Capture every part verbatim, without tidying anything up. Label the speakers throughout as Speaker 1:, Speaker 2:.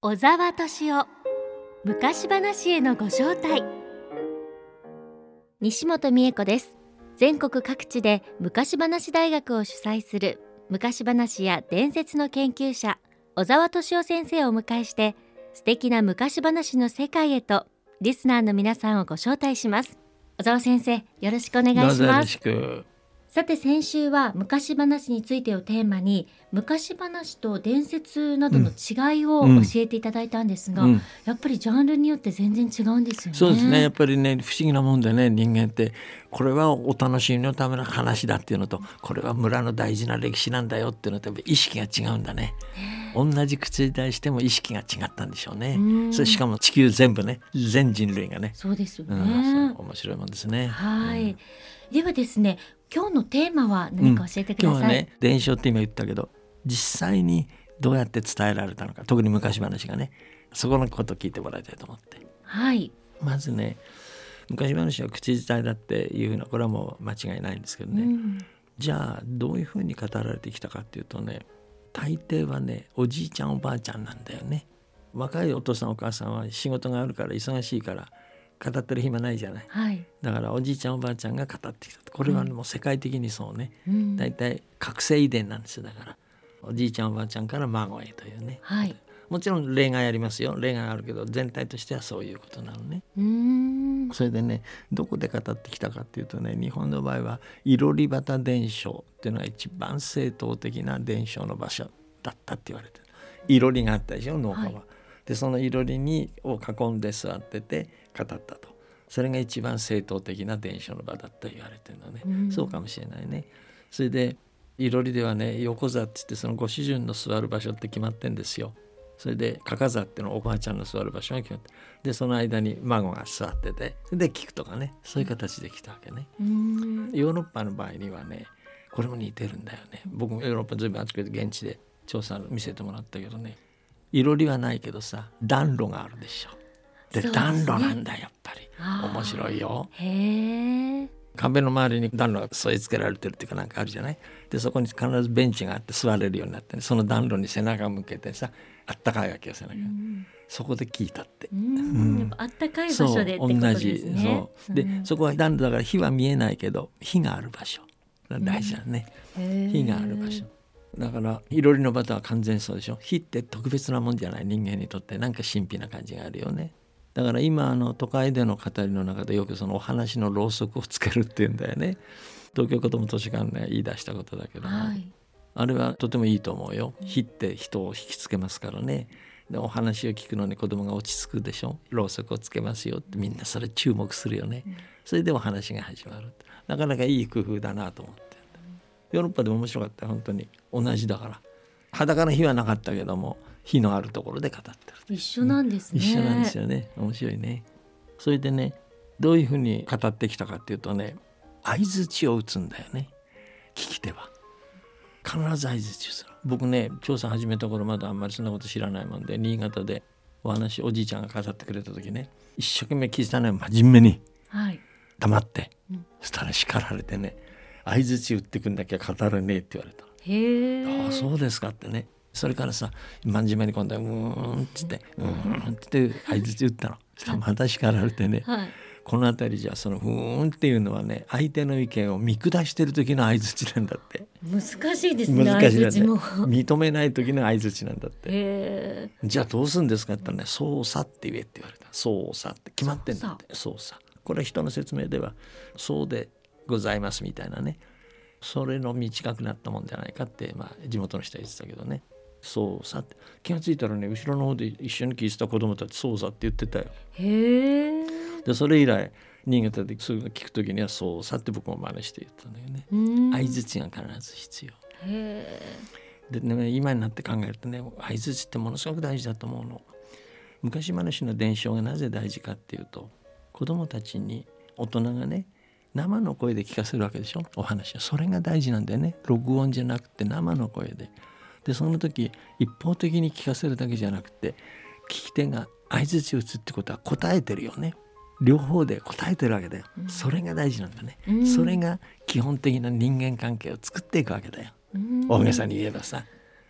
Speaker 1: 小沢敏夫昔話へのご招待。西本美恵子です。全国各地で昔話大学を主催する昔話や伝説の研究者小沢敏夫先生をお迎えして、素敵な昔話の世界へとリスナーの皆さんをご招待します。小沢先生、よろしくお願いします。
Speaker 2: どうぞよろしく。
Speaker 1: さて、先週は昔話についてをテーマに、昔話と伝説などの違いを教えていただいたんですが、うんうん、やっぱりジャンルによって全然違うんですよね。
Speaker 2: そうですね。やっぱりね、不思議なもんでね、人間ってこれはお楽しみのための話だっていうのと、これは村の大事な歴史なんだよっていうのと、やっぱ意識が違うんだね。同じ口に対しても意識が違ったんでしょうね。うそれしかも地球全部ね、全人類がね。
Speaker 1: そうですよね。
Speaker 2: うん、面白いもんですね。
Speaker 1: はい、うん、ではですね、今日のテーマは何か教えてください。
Speaker 2: うん、今日はね、伝承って今言ったけど、実際にどうやって伝えられたのか、特に昔話がね、そこのことを聞いてもらいたいと思って。
Speaker 1: はい。
Speaker 2: まずね、昔話は口伝えだっていうふうな、これはもう間違いないんですけどね、うん、じゃあどういうふうに語られてきたかっていうとね、大抵はね、おじいちゃんおばあちゃんなんだよね。若いお父さんお母さんは仕事があるから忙しいから語ってる暇ないじゃない、はい、だからおじいちゃんおばあちゃんが語ってきた。これはもう世界的にそうね、うん、だいたい覚醒遺伝なんですよ。だからおじいちゃんおばあちゃんから孫へというね、はい、もちろん例外ありますよ。例外あるけど全体としてはそういうことなのね。うーん、それでね、どこで語ってきたかっていうとね、日本の場合はいろり端伝承っていうのが一番正統的な伝承の場所だったって言われてる。いろりがあったでしょ、農家は、はい、でそのいろりにを囲んで座ってて語ったと。それが一番正統的な伝承の場だと言われてるのね、うん、そうかもしれないね。それでいろりではね、横座って言ってそのご主人の座る場所って決まってんですよ。それでかか座っていうのはおばあちゃんの座る場所が決まって、でその間に孫が座ってて、で聞くとかね、そういう形で来たわけね。うん、ヨーロッパの場合にはね、これも似てるんだよね。僕もヨーロッパずいぶんあちこち現地で調査見せてもらったけどね、いろりはないけどさ、暖炉があるでしょ。で、ね、暖炉なんだ、やっぱり面白いよ。へえ。壁の周りに暖炉が添え付けられてるっていうかなんかあるじゃない。でそこに必ずベンチがあって座れるようになって、ね、その暖炉に背中向けてさ、あったかいわけよ背中、うん、そこで聞いたって、うん、
Speaker 1: うん、やっぱあったかい場所でってことですね。同じ
Speaker 2: そうで、うん、そこは暖炉だから火は見えないけど火がある場所大事だね、うん、火がある場所だから、いろりの場とは完全にそうでしょ。火って特別なもんじゃない。人間にとってなんか神秘な感じがあるよね。だから今あの都会での語りの中でよくそのお話のろうそくをつけるっていうんだよね。東京子ども図書館ね言い出したことだけども、はい、あれはとてもいいと思うよ。火って人を引きつけますからね。でお話を聞くのに子どもが落ち着くでしょ。ろうそくをつけますよってみんなそれ注目するよね。それでお話が始まる。なかなかいい工夫だなと思って。ヨーロッパでも面白かった本当に。同じだから裸の火はなかったけども火のあるところで語ってる。
Speaker 1: 一緒なんですね。
Speaker 2: 一緒なんですよね。面白いね。それでね、どういうふうに語ってきたかっていうとね、相槌を打つんだよね。聞き手は必ず相槌をする。僕ね、調査始めた頃まだあんまりそんなこと知らないもんで、新潟でお話おじいちゃんが語ってくれた時ね、一生懸命聞いたのよ。真面目に、はい、黙って、うん、そしたら叱られてね、相槌打ってくんなきゃ語れねえって言われた。へえ。ああそうですかってね。それからさ、真面目に今度はうーんっつってうーんって相槌打ったの。そしたらまた叱られてね、はい、この辺りじゃそのふーんっていうのはね、相手の意見を見下してる時の相槌なんだって。
Speaker 1: 難しいですね。難しいだね。も
Speaker 2: 認めない時の相槌なんだって。へー。じゃあどうするんですかって言ったらね、操作って言えって言われた。操作って決まってんだって。操作。これは人の説明ではそうでございますみたいなね、それの短くなったもんじゃないかって、まあ、地元の人は言ってたけどね。そうさって気がついたらね、後ろの方で一緒に聞いてた子供たちそうさって言ってたよ。へー。でそれ以来新潟でそういうの聞くときにはそうさって僕も真似して言ったんだよね。相槌が必ず必要。へー。でね、今になって考えるとね、相槌ってものすごく大事だと思うの。昔話の伝承がなぜ大事かっていうと、子供たちに大人がね生の声で聞かせるわけでしょ、お話は。それが大事なんだよね。録音じゃなくて生の声で。でその時一方的に聞かせるだけじゃなくて、聞き手が相槌を打つってことは答えてるよね。両方で答えてるわけだよ、うん、それが大事なんだね、うん、それが基本的な人間関係を作っていくわけだよ、うん、大げさに言えばさ。
Speaker 1: あ、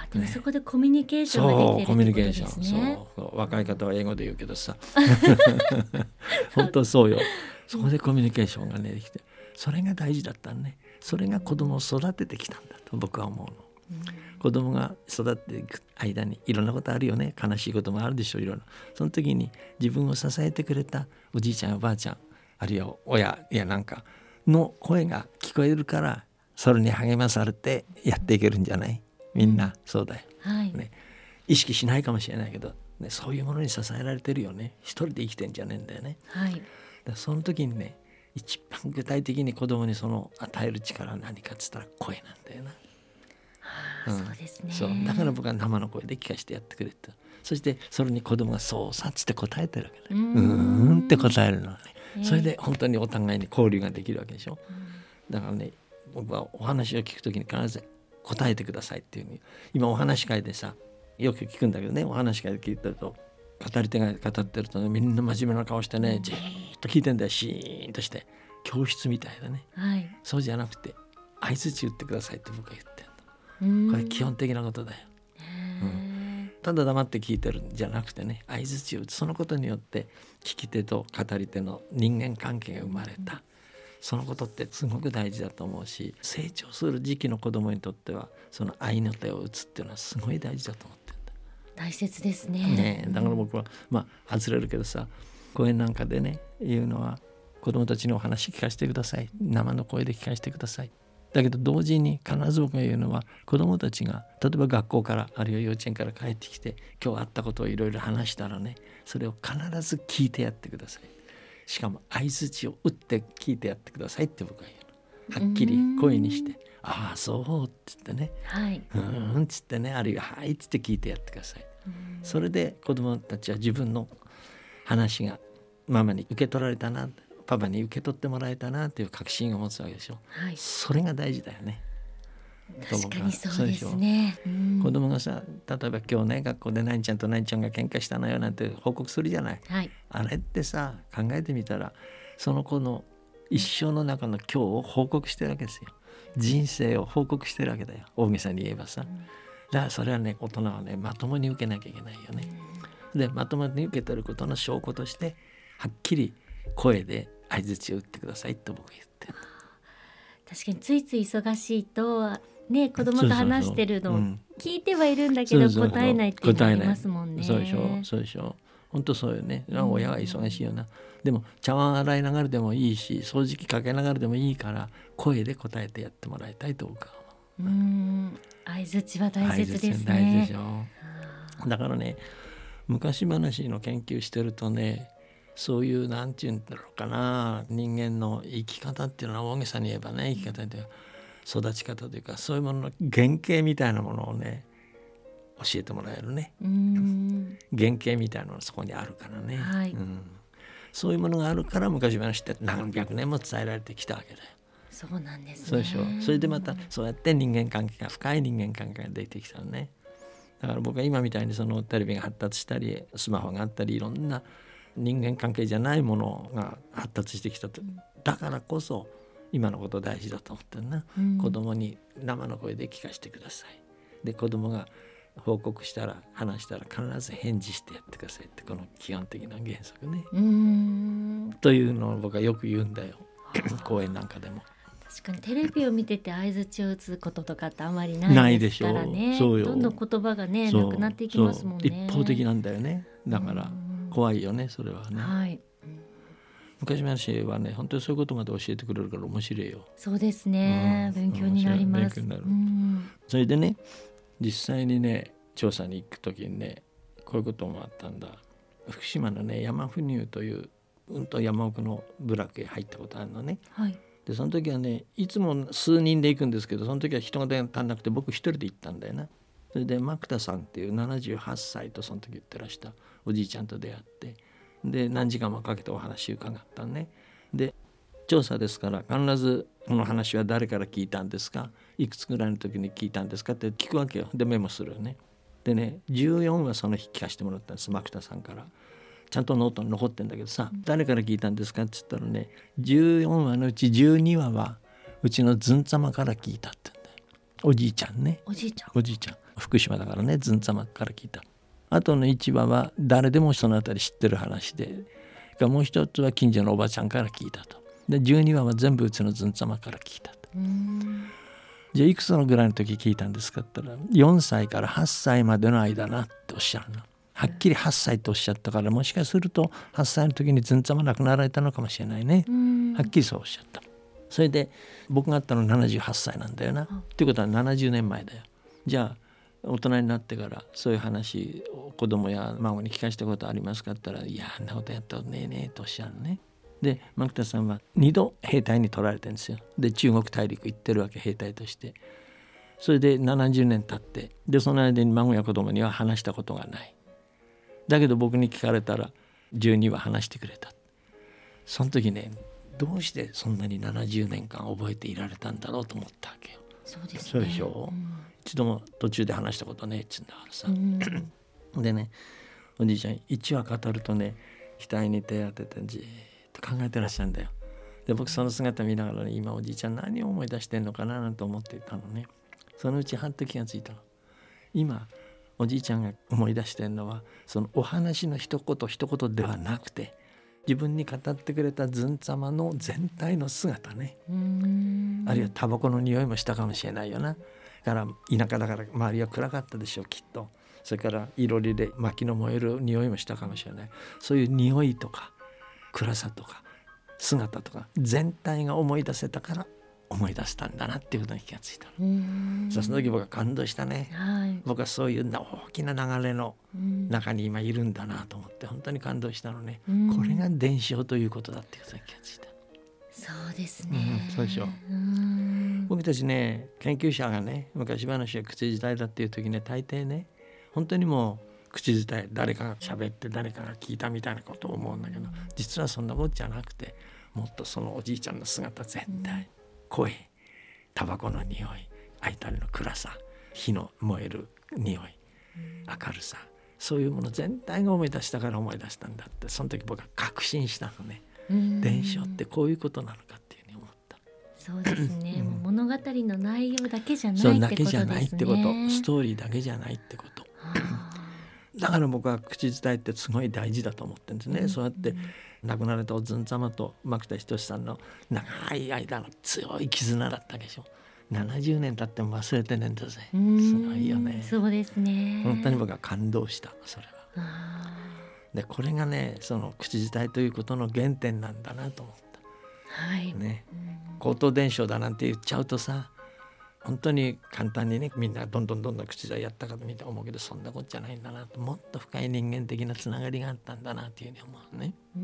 Speaker 1: あでもそこでコミュニケーションができてるってことですね。そうコミュニケーション、
Speaker 2: そう若い方は英語で言うけどさ本当そうよ。そこでコミュニケーションがねできて、それが大事だったね。それが子供を育ててきたんだと僕は思うの、うん、子供が育っていく間にいろんなことあるよね。悲しいこともあるでしょう、いろいろ。その時に自分を支えてくれたおじいちゃんおばあちゃん、あるいは親いやなんかの声が聞こえるから、それに励まされてやっていけるんじゃない？みんな、うん、そうだよ、
Speaker 1: はい
Speaker 2: ね、意識しないかもしれないけど、ね、そういうものに支えられてるよね。一人で生きてんじゃねえんだよね、
Speaker 1: はい、だ
Speaker 2: からその時にね、一番具体的に子供にその与える力は何かっつったら声なんだよな、
Speaker 1: はあ、うん、そうですね。
Speaker 2: そうだから僕は生の声で聞かせてやってくれて、そしてそれに子供がそうさっつって答えてるわけだよ。うーんって答えるのはね、えー、それで本当にお互いに交流ができるわけでしょ、うん、だからね、僕はお話を聞くときに必ず答えてくださいっていうふうに、今お話し会でさよく聞くんだけどね、お話し会で聞いてると語り手が語ってるとね、みんな真面目な顔してね、じーっと聞いてんだよ。シーンとして教室みたいだね、はい、そうじゃなくて相槌打ってくださいって僕は言ってんの。これ基本的なことだよ、うん、ただ黙って聞いてるんじゃなくてね、相槌を打つ。そのことによって聞き手と語り手の人間関係が生まれた、うん、そのことってすごく大事だと思うし、成長する時期の子供にとってはその愛の手を打つっていうのはすごい大事だと思ってるんだ。
Speaker 1: 大切ですね。
Speaker 2: ね、だから僕は、まあ外れるけどさ、講演なんかでね言うのは、子供たちにお話聞かせてください、生の声で聞かせてください。だけど同時に必ず僕が言うのは、子供たちが例えば学校からあるいは幼稚園から帰ってきて今日あったことをいろいろ話したらね、それを必ず聞いてやってください。しかも相槌を打って聞いてやってくださいって僕は言うの。はっきり声にして、ああそうって言ってね、はい、うーんっつってね、あるいははいっつって聞いてやってください。それで子供たちは自分の話がママに受け取られたな、パパに受け取ってもらえたなっていう確信を持つわけでしょ、はい、それが大事だよね。
Speaker 1: 確かにそうですね。
Speaker 2: うん、子供がさ、例えば今日ね学校で何ちゃんと何ちゃんが喧嘩したのよなんて報告するじゃない、はい、あれってさ考えてみたらその子の一生の中の今日を報告してるわけですよ。人生を報告してるわけだよ、大げさに言えばさ、うん、だからそれはね大人はねまともに受けなきゃいけないよね、うん、でまともに受けてることの証拠としてはっきり声で相槌を打ってくださいって僕は言ってる。
Speaker 1: 確かについつい忙しいとね、子供と話してるのを聞いてはいるんだけど答えないっていうのありますもんね。
Speaker 2: そうでしょそうでしょ本当そうよね。親は忙しいよな、うん、でも茶碗洗いながらでもいいし掃除機かけながらでもいいから声で答えてやってもらいたいと僕は思う。うん、
Speaker 1: 相槌は大切ですね。
Speaker 2: 大事でしょ。だからね昔話の研究してるとね、そういうなんていうんだろうかな、人間の生き方っていうのは大げさに言えばね、生き方で育ち方というかそういうものの原型みたいなものをね教えてもらえるね。うーん原型みたいなのがそこにあるからね、はい、うん、そういうものがあるから昔話って何百年も伝えられてきたわけだよ。
Speaker 1: そうなんですね。
Speaker 2: そうでしょ。それでまたそうやって人間関係が深い人間関係が出てきたのね。だから僕は今みたいにそのテレビが発達したりスマホがあったりいろんな人間関係じゃないものが発達してきたと、だからこそ今のこと大事だと思ってるな、うん、子供に生の声で聞かせてください。で子供が報告したら話したら必ず返事してやってくださいって、この基本的な原則ね、うーんというのを僕はよく言うんだよ講演なんかでも。
Speaker 1: 確かにテレビを見てて相槌を打つこととかってあまりないですからね。そうよ、どんどん言葉がねなくなっていきますもんね。
Speaker 2: 一方的なんだよね。だから怖いよねそれはね、はい、昔話はね本当にそういうことまで教えてくれるから面白いよ。
Speaker 1: そうですね、うん、勉強になります。
Speaker 2: 勉強になる、うん、それでね実際にね調査に行くときにねこういうこともあったんだ。福島のね山布入といううんと山奥の部落へ入ったことあるのね、はい、でその時はねいつも数人で行くんですけどその時は人が足んなくて僕一人で行ったんだよな。それでマクタさんっていうななじゅうはっさいとその時言ってらしたおじいちゃんと出会って、で何時間もかけてお話伺ったね。で調査ですから必ずこの話は誰から聞いたんですか、いくつぐらいの時に聞いたんですかって聞くわけよ。でメモするよね。でねじゅうよんはその日聞かせてもらったんです。マクタさんからちゃんとノートに残ってんだけどさ、誰から聞いたんですかって言ったらねじゅうよんわのうちじゅうにわはうちのズン様から聞いたって言うんだよ。おじいちゃんね。
Speaker 1: おじいちゃん
Speaker 2: おじいちゃん福島だからね、ずんざまから聞いた。あとのいちわは誰でもそのあたり知ってる話で、もう一つは近所のおばちゃんから聞いたと。でじゅうにわは全部うちのずんざまから聞いたと。
Speaker 1: うん、
Speaker 2: じゃあいくつのぐらいの時聞いたんですかって言ったら、よんさいからはっさいまでの間なっておっしゃるの。はっきりはっさいとおっしゃったから、もしかするとはっさいの時にずんざま亡くなられたのかもしれないね。はっきりそうおっしゃった。それで僕があったのななじゅうはっさいなんだよな。っていうことはななじゅうねんまえだよ。じゃあ大人になってからそういう話を子供や孫に聞かせたことありますかって言ったら、いやあんなことやったことねえねえとおっしゃるね。で牧田さんはにど兵隊に取られてるんですよ。で中国大陸行ってるわけ、兵隊として。それでななじゅうねん経って、でその間に孫や子供には話したことがない。だけど僕に聞かれたらじゅうには話してくれた。その時ね、どうしてそんなにななじゅうねんかん覚えていられたんだろうと思ったわけよ。
Speaker 1: そうですね。
Speaker 2: そうでしょう、うん、一度も途中で話したことねえっつうんだからさ、うん、でね、おじいちゃんいちわ語るとね、額に手当ててじーっと考えてらっしゃるんだよ。で僕その姿見ながらね、今おじいちゃん何を思い出してんのかななんて思っていたのね。そのうちはっと気がついたの。今おじいちゃんが思い出してるのは、そのお話の一言一言ではなくて、自分に語ってくれたずんざまの全体の姿ね。うーん、あるいはタバコの匂いもしたかもしれないよな。だから田舎だから周りは暗かったでしょうきっと。それからいろりで薪の燃える匂いもしたかもしれない。そういう匂いとか暗さとか姿とか全体が思い出せたから思い出したんだなっていうことに気がついたの。その時僕は感動したね、はい、僕はそういう大きな流れの中に今いるんだなと思って本当に感動したのね。これが伝承ということだっていうことに気がついた。
Speaker 1: そうですね、
Speaker 2: うん、そうでしょう。僕たちね、研究者がね、昔話や口伝えだっていう時ね、大抵ね、本当にもう口伝え、誰かが喋って誰かが聞いたみたいなことを思うんだけど、実はそんなことじゃなくて、もっとそのおじいちゃんの姿全体、うん、声、タバコの匂い、空いたりの暗さ、火の燃える匂い、明るさ、そういうもの全体が思い出したから思い出したんだって、その時僕は確信したのね。伝承ってこういうことなのかっていうふうに思った。
Speaker 1: そうですね、うん、物語の内容だけじゃない
Speaker 2: そう
Speaker 1: ってことですね。
Speaker 2: だけじゃないってこと、ストーリーだけじゃないってことだから僕は口伝えってすごい大事だと思ってるんですね、うん、そうやって亡くなられたおずんざまと牧田仁さんの長い間の強い絆だったでしょ。ななじゅうねん経っても忘れてねえんだぜ。すごいよね。
Speaker 1: そうですね。
Speaker 2: 本当に僕は感動した。それはで、これがね、その口伝えということの原点なんだなと思った、はいね、口頭伝承だなんて言っちゃうとさ、本当に簡単にね、みんなどんどんどんどん口伝えやったかと見て思うけど、そんなことじゃないんだなと、もっと深い人間的なつながりがあったんだなというふうに思うね。うん、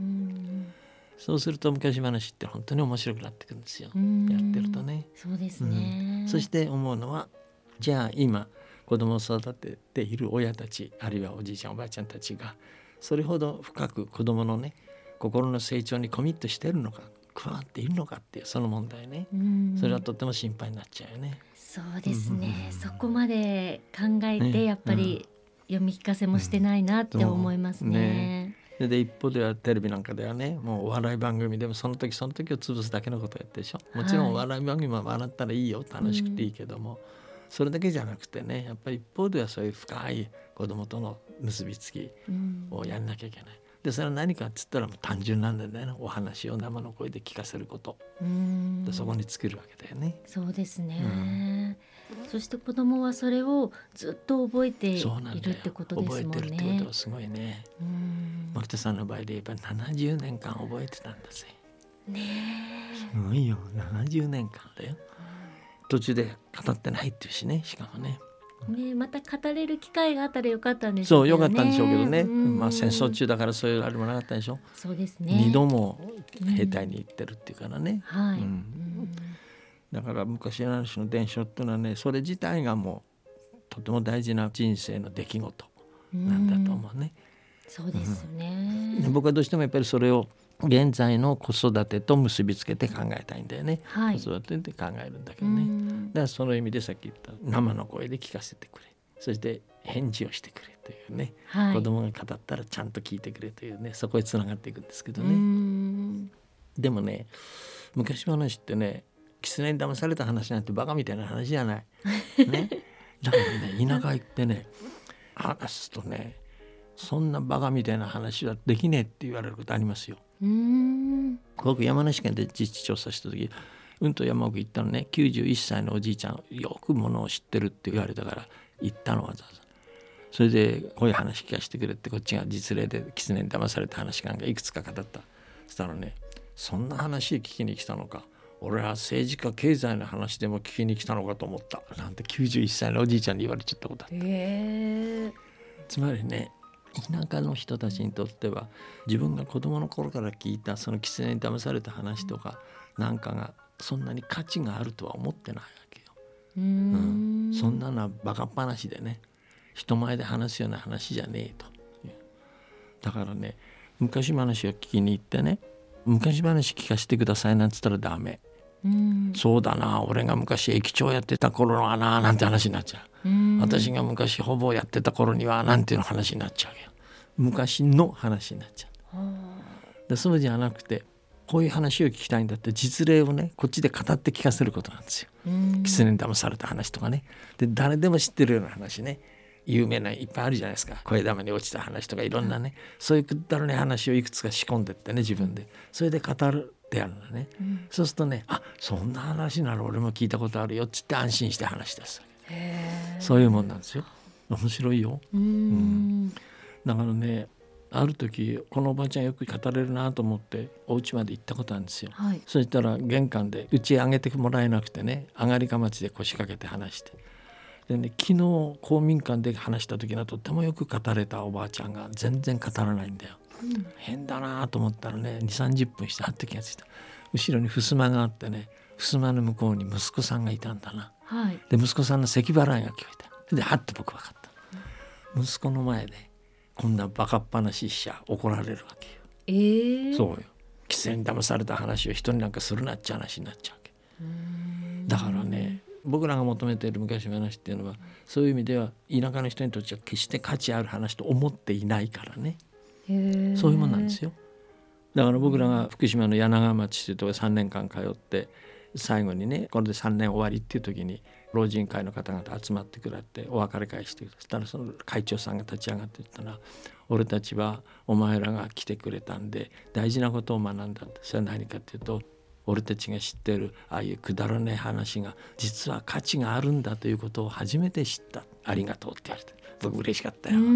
Speaker 2: そうすると昔話って本当に面白くなってくるんですよ、やってるとね。
Speaker 1: そうですね、
Speaker 2: うん、そして思うのは、じゃあ今子供を育てている親たち、あるいはおじいちゃんおばあちゃんたちがそれほど深く子供のね、心の成長にコミットしているのか、加わっているのかっていうその問題ね、それはとっても心配になっちゃうよね。
Speaker 1: そうですね、そこまで考えてやっぱり読み聞かせもしてないなって思いますね。
Speaker 2: うん、ね、で一方ではテレビなんかではね、もうお笑い番組でもその時その時を潰すだけのことをやってるでしょ。もちろんお笑い番組は笑ったらいいよ、楽しくていいけども、うん、それだけじゃなくてね、やっぱり一方ではそういう深い子供との結びつきをやんなきゃいけない。でそれは何かっつったらもう単純なんだよね。お話を生の声で聞かせること、うーん、でそこに尽きるわけだよね。
Speaker 1: そうですね、うん、そして子供はそれをずっと覚えているってことですもんね。
Speaker 2: 覚えてるってことはすごいね。牧田さんの場合で言えばななじゅうねんかん覚えてたんだぜ。ねえ、すごいよ。ななじゅうねんかんだよ、うん、途中で語ってないっていうしね、しかもね。
Speaker 1: ね、また語れる機会があったらよかったんでしょうけどね。
Speaker 2: そう、よかったんでしょうけどね、うん、まあ、戦争中だからそういうあれもなかったでしょ。
Speaker 1: そうですね、
Speaker 2: にども兵隊に行ってるっていうからね、
Speaker 1: うん、はい、うん、
Speaker 2: だから昔話の伝承っていうのはね、それ自体がもうとても大事な人生の出来事なんだと思うね、
Speaker 1: うん、そうですね、
Speaker 2: うん、僕はどうしてもやっぱりそれを現在の子育てと結びつけて考えたいんだよね、はい、子育てって考えるんだけどね、うん、だからその意味でさっき言った生の声で聞かせてくれ、そして返事をしてくれというね、はい、子供が語ったらちゃんと聞いてくれというね、そこへつながっていくんですけどね。うん、でもね、昔話ってね、狐に騙された話なんてバカみたいな話じゃない、ね、 だからね田舎行ってね話すとねそんなバカみたいな話はできねえって言われることありますよ。
Speaker 1: うーん
Speaker 2: 僕山梨県で実地調査した時うんと山奥行ったのね。きゅうじゅういっさいのおじいちゃんよくものを知ってるって言われたから行ったのわざわざ。それでこういう話聞かせてくれってこっちが実例で狐に騙された話なんかいくつか語った。そしたらねそんな話聞きに来たのか、俺は政治家経済の話でも聞きに来たのかと思ったなんてきゅうじゅういっさいのおじいちゃんに言われちゃったことあった。
Speaker 1: へー
Speaker 2: つまりね田舎の人たちにとっては自分が子供の頃から聞いたその狐に騙された話とかなんかがそんなに価値があるとは思ってないわけよ。
Speaker 1: うーん、
Speaker 2: うん、そんなのはバカっ話でね人前で話すような話じゃねえと。だからね昔話を聞きに行ってね昔話聞かせてくださいなんつったらダメ。
Speaker 1: うん、
Speaker 2: そうだな俺が昔駅長やってた頃はななんて話になっちゃう。うん、私が昔ほぼやってた頃にはなんていうの話になっちゃうよ。昔の話になっちゃう。でそうじゃなくてこういう話を聞きたいんだって実例をねこっちで語って聞かせることなんですよ。狐に騙された話とかね。で誰でも知ってるような話ね有名ないっぱいあるじゃないですか。声玉に落ちた話とかいろんなねそういうくだらない話をいくつか仕込んでってね自分でそれで語るってやるのね、うん、そうするとねあそんな話なら俺も聞いたことあるよっつって安心して話し出す。そういうもんなんですよ。面白いよ。うん、うん、だからねある時このおばあちゃんよく語れるなと思ってお家まで行ったことあるんですよ、はい、そしたら玄関でうち上げてもらえなくてね上がりかまちで腰掛けて話してで、ね、昨日公民館で話した時のとってもよく語れたおばあちゃんが全然語らないんだよ、うん、変だなと思ったらねにじゅうさんじゅっぷんしてはって気がついた。後ろに襖があってね襖の向こうに息子さんがいたんだな、はい、で息子さんの咳払いが聞こえた。ではって僕分かった、うん、息子の前でこんなバカっ話しちゃ怒られるわけよ、えー、そうよ狐に騙された話を人になんかするなっちゃ話になっちゃうわけ。うーんだからね僕らが求めている昔話っていうのはそういう意味では田舎の人にとっては決して価値ある話と思っていないからね。へーそういうもんなんですよ。だから僕らが福島の柳川町というところでさんねんかん通って最後にねこれでさんねん終わりっていう時に老人会の方々集まってくれってお別れ会してくれ。そしたらその会長さんが立ち上がって言ったら俺たちはお前らが来てくれたんで大事なことを学んだって。それは何かっていうと俺たちが知ってるああいうくだらない話が実は価値があるんだということを初めて知った。ありがとうって言われて僕嬉しかったよ。うん、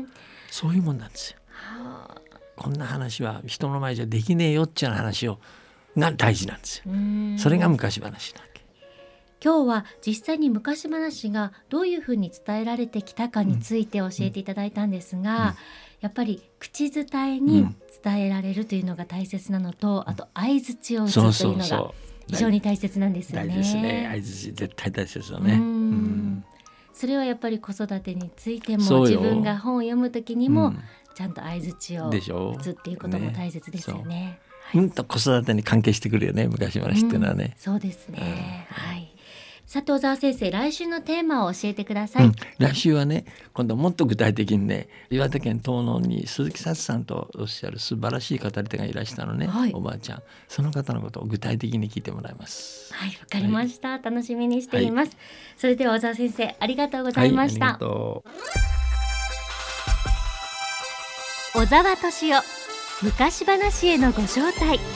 Speaker 2: そういうもんなんですよ。はあ、こんな話は人の前じゃできねえよっていう話をが大事なんですよ。それが昔話なわけ。
Speaker 1: 今日は実際に昔話がどういうふうに伝えられてきたかについて教えていただいたんですが、うんうん、やっぱり口伝えに伝えられるというのが大切なのと、うん、あと相槌を打つというのが非常に大切なんですよね。
Speaker 2: 大事ですね。相槌絶対大切ですよね。うん、
Speaker 1: それはやっぱり子育てについても自分が本を読むときにもちゃんと相槌を打つっていうことも大切ですよね。
Speaker 2: はい、うんと子育てに関係してくるよね昔話っていうのはね、うん、
Speaker 1: そうですね、うん、はい。佐藤沢先生来週のテーマを教えてください、
Speaker 2: うん、来週はね今度はもっと具体的にね岩手県東濃に鈴木幸さんとおっしゃる素晴らしい語り手がいらしたのね、はい、おばあちゃんその方のことを具体的に聞いてもらいます。
Speaker 1: はいわかりました、はい、楽しみにしています、はい、それでは小沢先生ありがとうございました、はい、ありがとう。小沢敏夫昔話へのご招待。